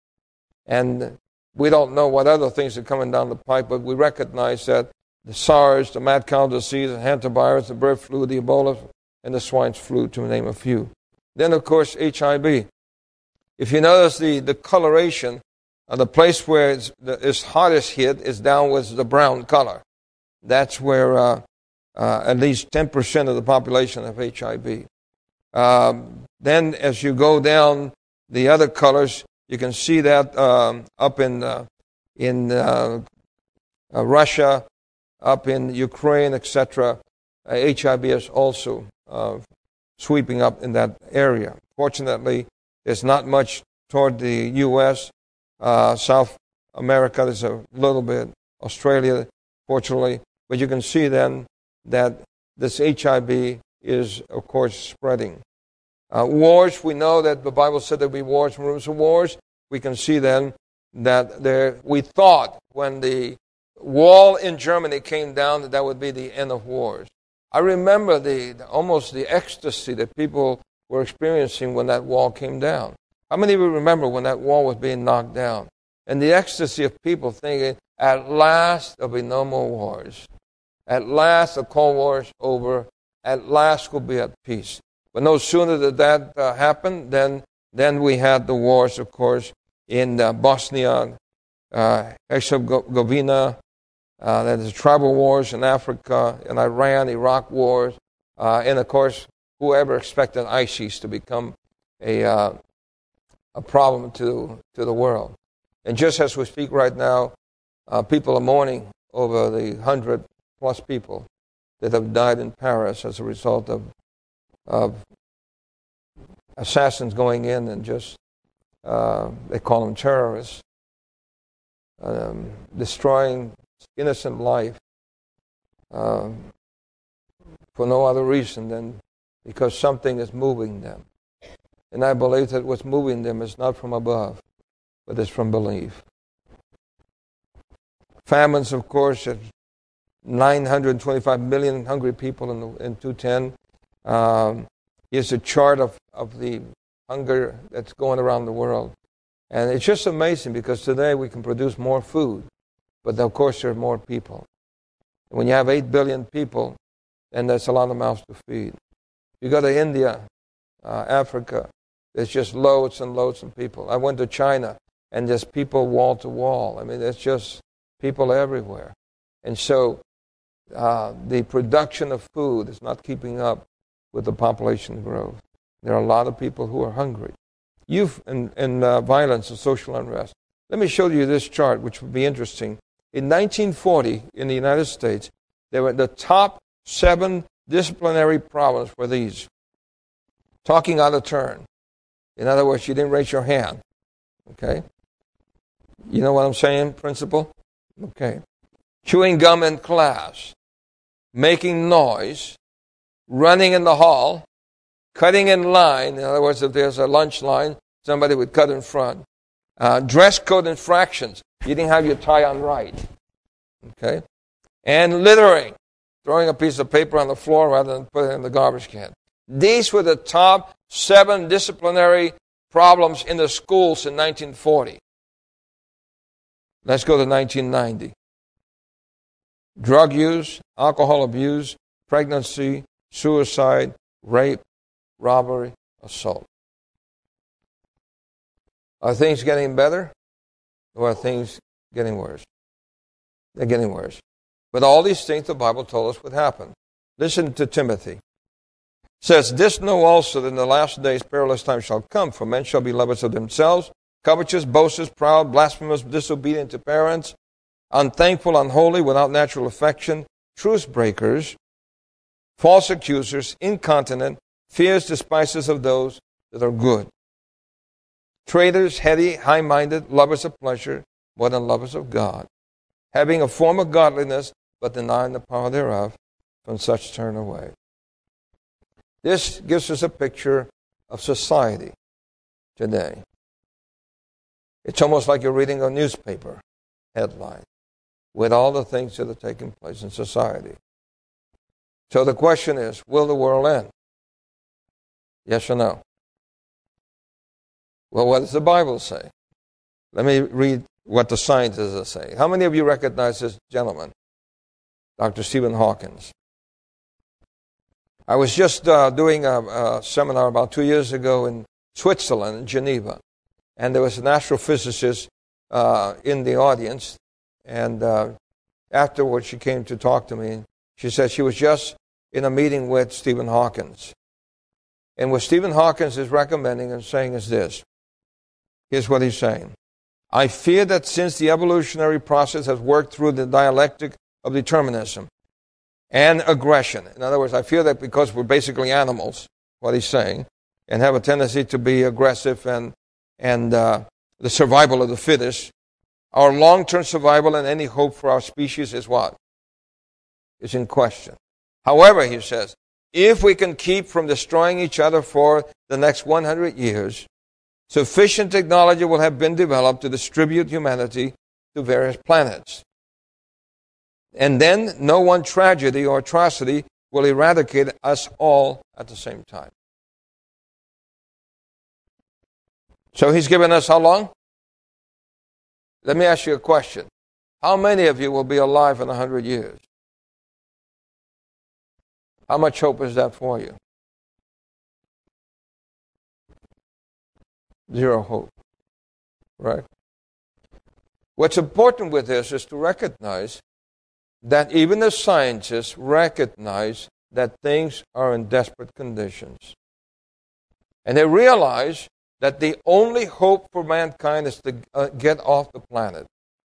And we don't know what other things are coming down the pipe, but we recognize that the SARS, the mad cow disease, the hantavirus, the bird flu, the Ebola, and the swine flu, to name a few. Then, of course, H I V. If you notice the, the coloration, uh, the place where it's, the, it's hardest hit is downwards the brown color. That's where uh, uh, at least ten percent of the population have H I V. Um, then as you go down the other colors, you can see that um, up in uh, in uh, uh, Russia, up in Ukraine, et cetera, uh, H I V is also uh, sweeping up in that area. Fortunately, there's not much toward the U S Uh, South America, there's a little bit. Australia, fortunately. But you can see then that this H I V is, of course, spreading. Uh, wars, we know that the Bible said there would be wars, rumors of wars. We can see then that there, we thought when the wall in Germany came down that that would be the end of wars. I remember the, the almost the ecstasy that people were experiencing when that wall came down. How many of you remember when that wall was being knocked down? And the ecstasy of people thinking, at last there'll be no more wars. At last the Cold War is over. At last we'll be at peace. But no sooner did that uh, happen, then, then we had the wars, of course, in uh, Bosnia, uh, Herzegovina, uh, then there's tribal wars in Africa, in Iran, Iraq wars, uh, and of course, whoever expected ISIS to become a uh, a problem to to the world. And just as we speak right now, uh, people are mourning over the hundred plus people that have died in Paris as a result of of assassins going in and just uh, they call them terrorists, um, destroying innocent life uh, for no other reason than because something is moving them. And I believe that what's moving them is not from above, but it's from belief. Famines, of course, nine hundred twenty-five million hungry people in, the, in two ten. Um, here's a chart of, of the hunger that's going around the world. And it's just amazing because today we can produce more food, but of course there are more people. And when you have eight billion people, then that's a lot of mouths to feed. You go to India, uh, Africa, there's just loads and loads of people. I went to China, and there's people wall to wall. I mean, there's just people everywhere. And so uh, the production of food is not keeping up with the population growth. There are a lot of people who are hungry. Youth and, and uh, violence and social unrest. Let me show you this chart, which would be interesting. In nineteen forty, in the United States, there were the top seven disciplinary problems were these. Talking out of turn. In other words, you didn't raise your hand. Okay? You know what I'm saying, principal? Okay. Chewing gum in class. Making noise. Running in the hall. Cutting in line. In other words, if there's a lunch line, somebody would cut in front. Uh, dress code infractions. You didn't have your tie on right. Okay? And littering. Throwing a piece of paper on the floor rather than putting it in the garbage can. These were the top seven disciplinary problems in the schools in nineteen forty. Let's go to nineteen ninety. Drug use, alcohol abuse, pregnancy, suicide, rape, robbery, assault. Are things getting better? Or are things getting worse. They're getting worse. But all these things the Bible told us would happen. Listen to Timothy. It says, this know also that in the last days perilous times shall come, for men shall be lovers of themselves, covetous, boasters, proud, blasphemous, disobedient to parents, unthankful, unholy, without natural affection, truce breakers, false accusers, incontinent, fierce, despisers of those that are good, traitors, heady, high-minded, lovers of pleasure more than lovers of God, having a form of godliness, but denying the power thereof. From such turn away. This gives us a picture of society today. It's almost like you're reading a newspaper headline with all the things that are taking place in society. So the question is, will the world end? Yes or no? Well, what does the Bible say? Let me read what the scientists are saying. How many of you recognize this gentleman, Doctor Stephen Hawking? I was just uh, doing a, a seminar about two years ago in Switzerland, in Geneva, and there was an astrophysicist uh, in the audience, and uh, afterwards she came to talk to me. She said she was just in a meeting with Stephen Hawking. And what Stephen Hawking is recommending and saying is this. Here's what he's saying. I fear that since the evolutionary process has worked through the dialectic of determinism and aggression, in other words, I feel that because we're basically animals, what he's saying, and have a tendency to be aggressive and, and uh, the survival of the fittest, our long-term survival and any hope for our species is what? Is in question. However, he says, if we can keep from destroying each other for the next one hundred years, sufficient technology will have been developed to distribute humanity to various planets. And then no one tragedy or atrocity will eradicate us all at the same time. So he's given us how long? Let me ask you a question. How many of you will be alive in a hundred years? How much hope is that for you? Zero hope. Right? What's important with this is to recognize that even the scientists recognize that things are in desperate conditions. And they realize that the only hope for mankind is to uh, get off the planet.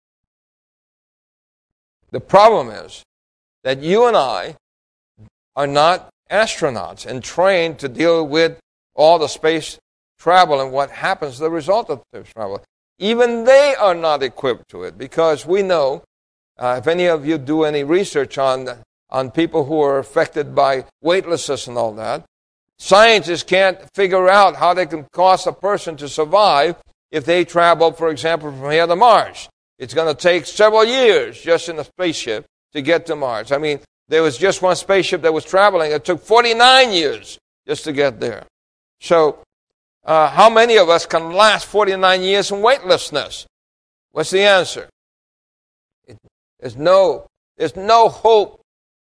The problem is that you and I are not astronauts and trained to deal with all the space travel and what happens as a result of space travel. Even they are not equipped to it, because we know, uh, if any of you do any research on, on people who are affected by weightlessness and all that, scientists can't figure out how they can cause a person to survive if they travel, for example, from here to Mars. It's going to take several years just in a spaceship to get to Mars. I mean, there was just one spaceship that was traveling. It took forty-nine years just to get there. So, uh, how many of us can last forty-nine years in weightlessness? What's the answer? It, there's no, there's no hope.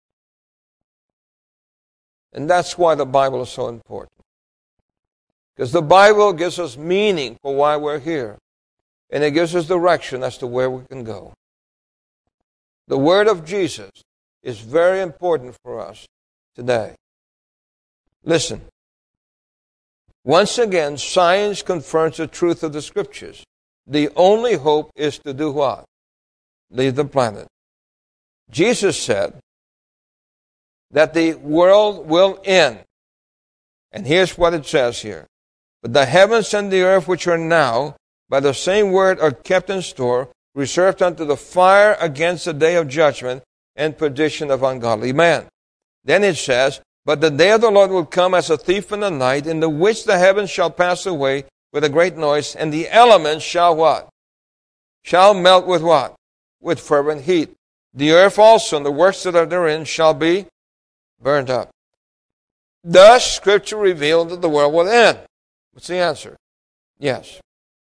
And that's why the Bible is so important. Because the Bible gives us meaning for why we're here. And it gives us direction as to where we can go. The Word of Jesus is very important for us today. Listen. Once again, science confirms the truth of the Scriptures. The only hope is to do what? Leave the planet. Jesus said that the world will end. And here's what it says here. But the heavens and the earth which are now, by the same word are kept in store, reserved unto the fire against the day of judgment and perdition of ungodly men. Then it says, but the day of the Lord will come as a thief in the night, in the which the heavens shall pass away with a great noise, and the elements shall what? Shall melt with what? With fervent heat. The earth also and the works that are therein shall be burned up. Thus, Scripture revealed that the world will end. What's the answer? Yes.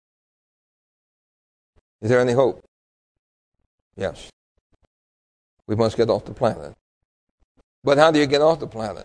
Is there any hope? Yes. We must get off the planet. But how do you get off the planet?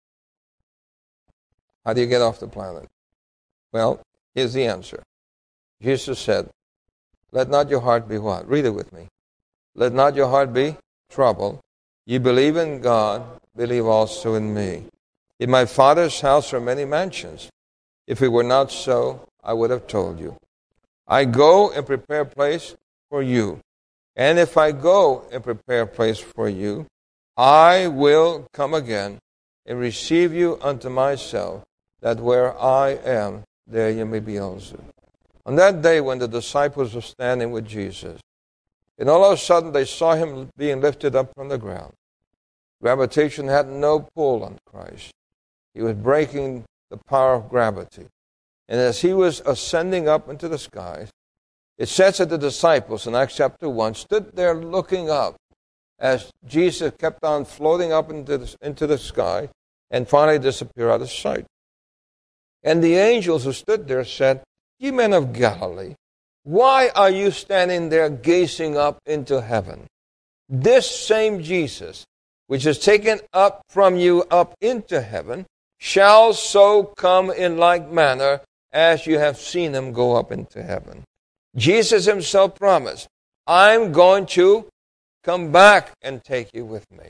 How do you get off the planet? Well, here's the answer. Jesus said, Let not your heart be what? Read it with me. Let not your heart be troubled. You believe in God, believe also in me. In my Father's house are many mansions. If it were not so, I would have told you. I go and prepare a place for you. And if I go and prepare a place for you, I will come again and receive you unto myself, that where I am, there you may be also. On that day when the disciples were standing with Jesus, and all of a sudden they saw him being lifted up from the ground. Gravitation had no pull on Christ. He was breaking the power of gravity. And as he was ascending up into the skies, it says that the disciples in Acts chapter one stood there looking up as Jesus kept on floating up into the, into the sky and finally disappeared out of sight. And the angels who stood there said, "Ye men of Galilee, why are you standing there gazing up into heaven? This same Jesus, which is taken up from you up into heaven, shall so come in like manner as you have seen him go up into heaven." Jesus himself promised, "I'm going to come back and take you with me."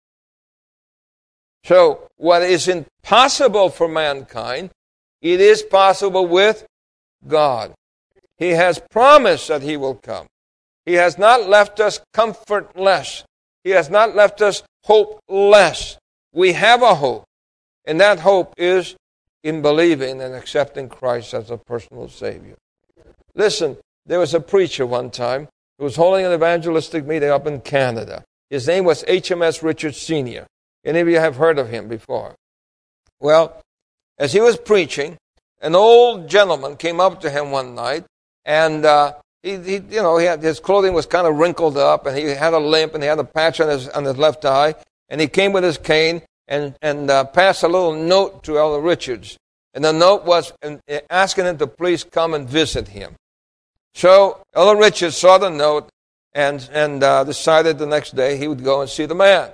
So, what is impossible for mankind, it is possible with God. He has promised that he will come. He has not left us comfortless. He has not left us hopeless. We have a hope, and that hope is in believing and accepting Christ as a personal Savior. Listen, there was a preacher one time who was holding an evangelistic meeting up in Canada. His name was H M S Richards Senior Any of you have heard of him before? Well, as he was preaching, an old gentleman came up to him one night, and uh, he, he, you know, he had, his clothing was kind of wrinkled up, and he had a limp, and he had a patch on his on his left eye, and he came with his cane and and uh, passed a little note to Elder Richards, and the note was asking him to please come and visit him. So Elder Richards saw the note and and uh, decided the next day he would go and see the man.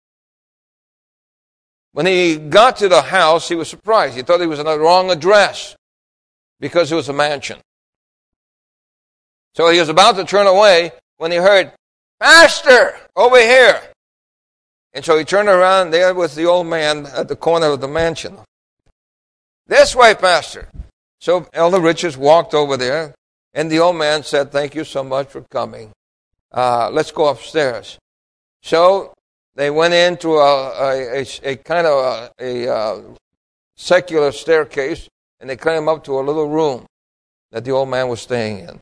When he got to the house, he was surprised. He thought he was in the wrong address because it was a mansion. So he was about to turn away when he heard, "Pastor, over here." And so he turned around, and there was the old man at the corner of the mansion. "This way, Pastor." So Elder Richards walked over there, and the old man said, "Thank you so much for coming. Uh, let's go upstairs." So they went into a, a, a, a kind of a, a, a secular staircase, and they came up to a little room that the old man was staying in.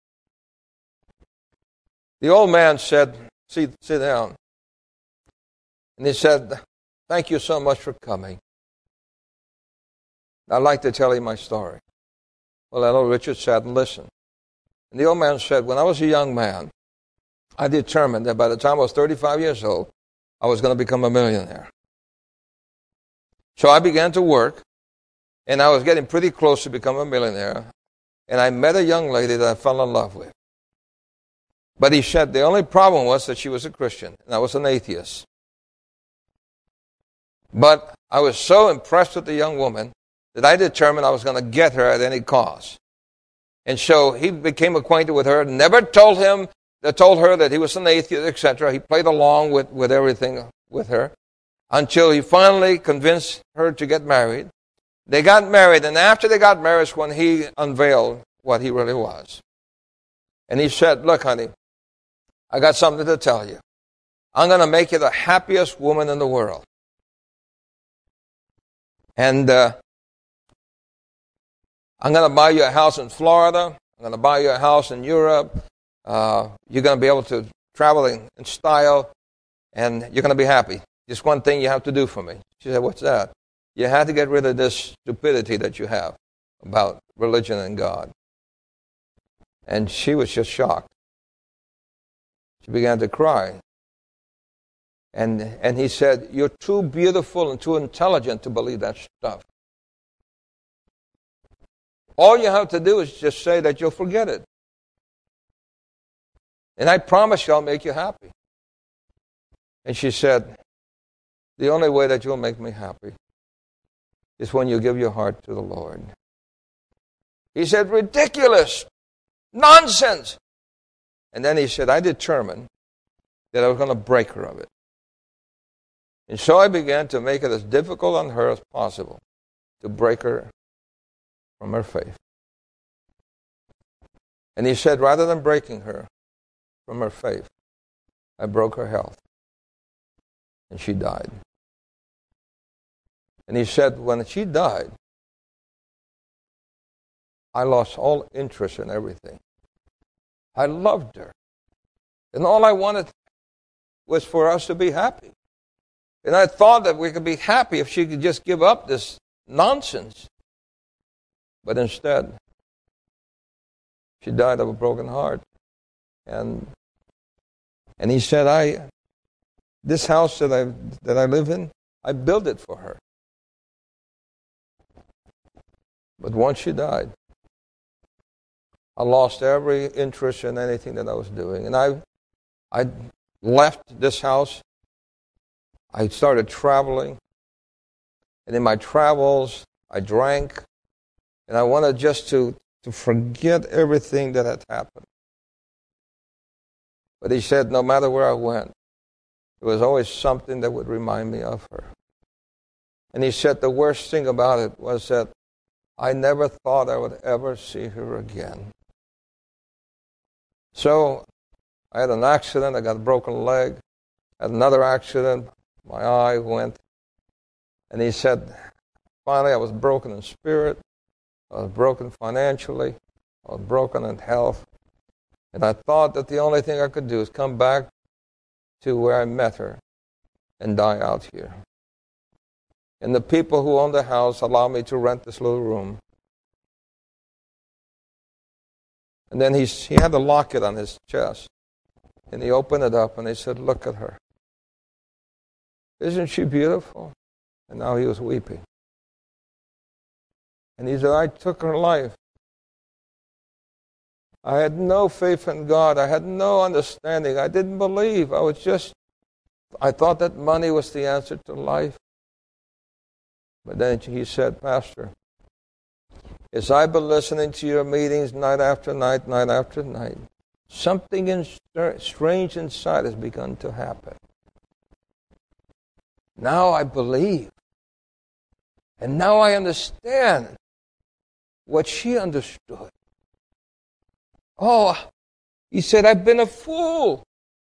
The old man said, sit, sit down. And he said, "Thank you so much for coming. I'd like to tell you my story." Well, Elder Richard sat and listened. And the old man said, "When I was a young man, I determined that by the time I was thirty-five years old, I was going to become a millionaire. So I began to work, and I was getting pretty close to becoming a millionaire, and I met a young lady that I fell in love with. But he said the only problem was that she was a Christian, and I was an atheist. But I was so impressed with the young woman that I determined I was going to get her at any cost. And so he became acquainted with her, never told him that told her that he was an atheist, et cetera. He played along with, with everything with her until he finally convinced her to get married. They got married, and after they got married is when he unveiled what he really was. And he said, "Look, honey, I got something to tell you. I'm going to make you the happiest woman in the world. And uh, I'm going to buy you a house in Florida. I'm going to buy you a house in Europe. Uh, you're going to be able to travel in, in style, and you're going to be happy. Just one thing you have to do for me." She said, "What's that?" "You had to get rid of this stupidity that you have about religion and God." And she was just shocked. She began to cry. And, and he said, "You're too beautiful and too intelligent to believe that stuff. All you have to do is just say that you'll forget it. And I promise you I'll make you happy." And she said, "The only way that you'll make me happy is when you give your heart to the Lord." He said, "Ridiculous! Nonsense! And then he said, I determined that I was going to break her of it. And so I began to make it as difficult on her as possible to break her from her faith. And he said, rather than breaking her from her faith, I broke her health. And she died. And he said, when she died, I lost all interest in everything. I loved her. And all I wanted was for us to be happy. And I thought that we could be happy if she could just give up this nonsense. But instead, she died of a broken heart. And and he said, I this house that I that I live in, I built it for her. But once she died, I lost every interest in anything that I was doing. And I I left this house. I started traveling. And in my travels, I drank. And I wanted just to, to forget everything that had happened. But he said, no matter where I went, there was always something that would remind me of her. And he said the worst thing about it was that I never thought I would ever see her again. So I had an accident. I got a broken leg. I had another accident. My eye went. And he said, finally I was broken in spirit. I was broken financially. I was broken in health. And I thought that the only thing I could do is come back to where I met her and die out here. And the people who owned the house allowed me to rent this little room. And then he, he had a locket on his chest. And he opened it up and he said, look at her. Isn't she beautiful? And now he was weeping. And he said, I took her life. I had no faith in God. I had no understanding. I didn't believe. I was just, I thought that money was the answer to life. But then he said, Pastor, as I've been listening to your meetings night after night, night after night, something in, strange inside has begun to happen. Now I believe. And now I understand what she understood. Oh, he said, I've been a fool.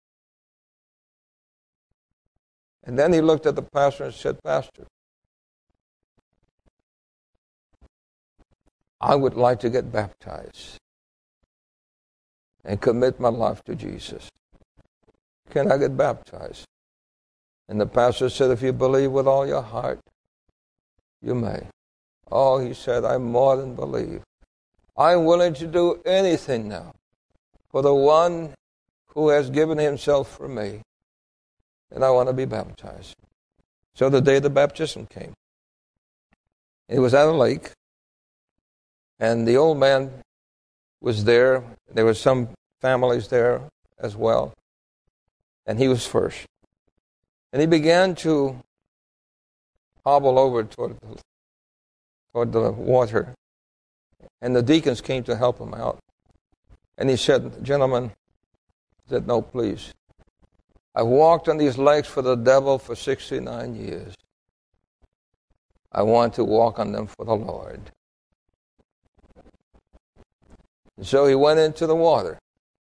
And then he looked at the pastor and said, Pastor, I would like to get baptized and commit my life to Jesus. Can I get baptized? And the pastor said, if you believe with all your heart, you may. Oh, he said, I more than believe. I'm willing to do anything now for the one who has given himself for me. And I want to be baptized. So the day the baptism came, it was at a lake. And the old man was there. There were some families there as well. And he was first. And he began to hobble over toward the, toward the water. And the deacons came to help him out. And he said, gentlemen, he said, no, please. I've walked on these lakes for the devil for sixty-nine years. I want to walk on them for the Lord. And so he went into the water.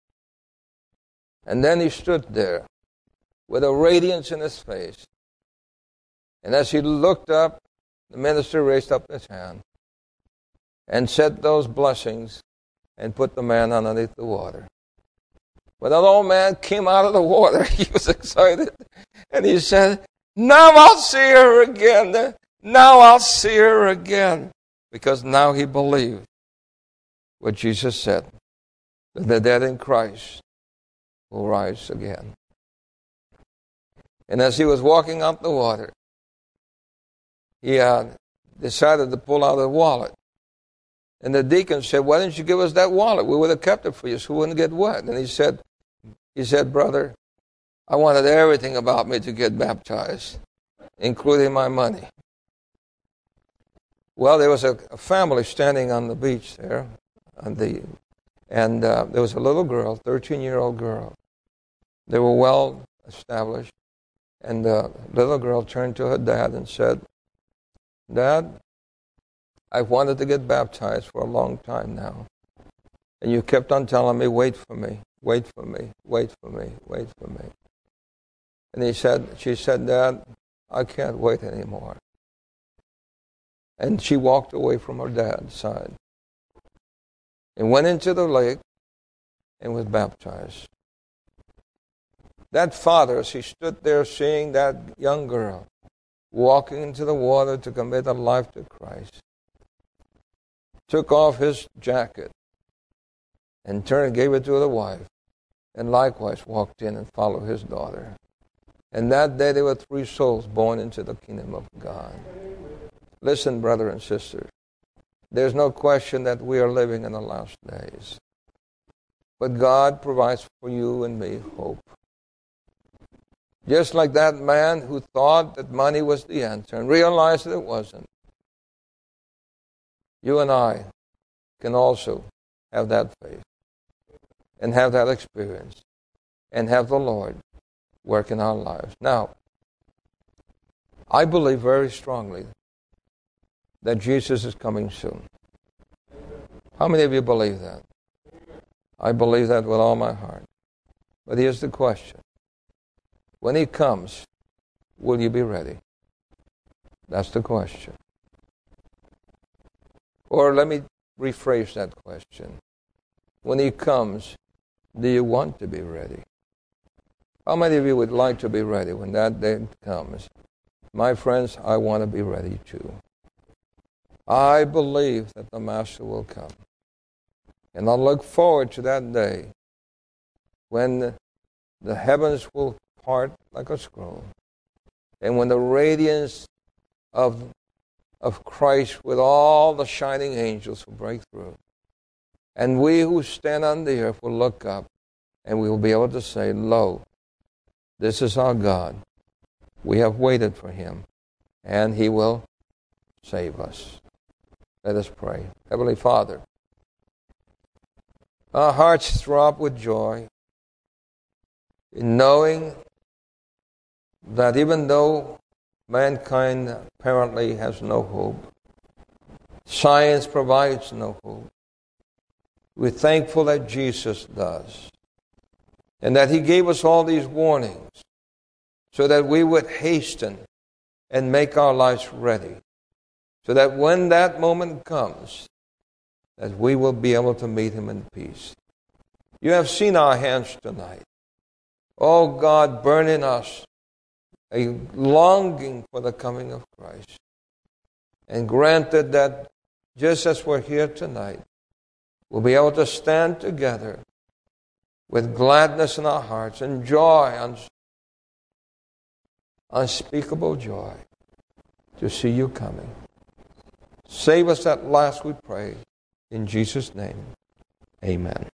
And then he stood there with a radiance in his face. And as he looked up, the minister raised up his hand and said those blessings and put the man underneath the water. When that old man came out of the water, he was excited. And he said, now I'll see her again. Now I'll see her again. Because now he believed what Jesus said, that the dead in Christ will rise again. And as he was walking out the water, he uh, decided to pull out a wallet. And the deacon said, why didn't you give us that wallet? We would have kept it for you so we wouldn't get wet. And he said, he said, brother, I wanted everything about me to get baptized, including my money. Well, there was a, a family standing on the beach there, on the And uh, there was a little girl, thirteen-year-old girl. They were well established. And the little girl turned to her dad and said, "Dad, I've wanted to get baptized for a long time now. And you kept on telling me, wait for me, wait for me, wait for me, wait for me." And he said, she said, "Dad, I can't wait anymore." And she walked away from her dad's side and went into the lake and was baptized. That father, as he stood there seeing that young girl walking into the water to commit her life to Christ, took off his jacket and turned and gave it to the wife, and likewise walked in and followed his daughter. And that day there were three souls born into the kingdom of God. Listen, brother and sister, there's no question that we are living in the last days. But God provides for you and me hope. Just like that man who thought that money was the answer and realized that it wasn't. You and I can also have that faith and have that experience and have the Lord work in our lives. Now, I believe very strongly that Jesus is coming soon. How many of you believe that? I believe that with all my heart. But here's the question. When he comes, will you be ready? That's the question. Or let me rephrase that question. When he comes, do you want to be ready? How many of you would like to be ready when that day comes? My friends, I want to be ready too. I believe that the Master will come. And I look forward to that day when the, the heavens will part like a scroll. And when the radiance of, of Christ with all the shining angels will break through. And we who stand on the earth will look up and we will be able to say, "Lo, this is our God. We have waited for him and he will save us." Let us pray. Heavenly Father, our hearts throb with joy in knowing that even though mankind apparently has no hope, science provides no hope, we're thankful that Jesus does, and that he gave us all these warnings so that we would hasten and make our lives ready, so that when that moment comes, that we will be able to meet him in peace. You have seen our hands tonight. Oh God, burn in us a longing for the coming of Christ. And granted that just as we're here tonight, we'll be able to stand together with gladness in our hearts and joy, uns- unspeakable joy, to see you coming. Save us at last, we pray. In Jesus' name, amen.